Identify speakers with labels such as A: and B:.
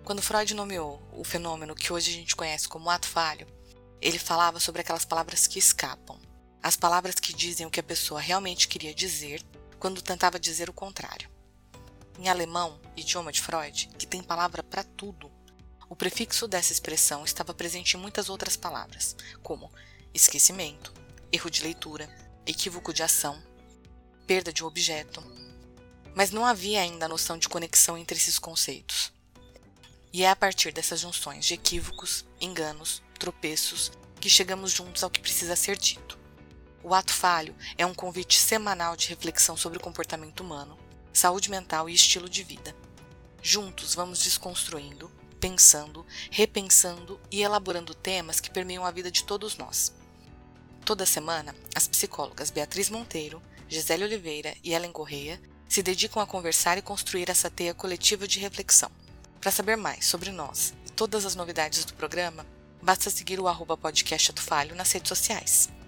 A: Quando Freud nomeou o fenômeno que hoje a gente conhece como ato falho, ele falava sobre aquelas palavras que escapam, as palavras que dizem o que a pessoa realmente queria dizer quando tentava dizer o contrário. Em alemão, idioma de Freud, que tem palavra para tudo, o prefixo dessa expressão estava presente em muitas outras palavras, como esquecimento, erro de leitura, equívoco de ação, perda de um objeto, mas não havia ainda a noção de conexão entre esses conceitos. E é a partir dessas junções de equívocos, enganos, tropeços, que chegamos juntos ao que precisa ser dito. O ato falho é um convite semanal de reflexão sobre o comportamento humano, saúde mental e estilo de vida. Juntos vamos desconstruindo, pensando, repensando e elaborando temas que permeiam a vida de todos nós. Toda semana, as psicólogas Beatriz Monteiro, Gisele Oliveira e Ellen Correia se dedicam a conversar e construir essa teia coletiva de reflexão. Para saber mais sobre nós e todas as novidades do programa, basta seguir o @podcast Ato Falho nas redes sociais.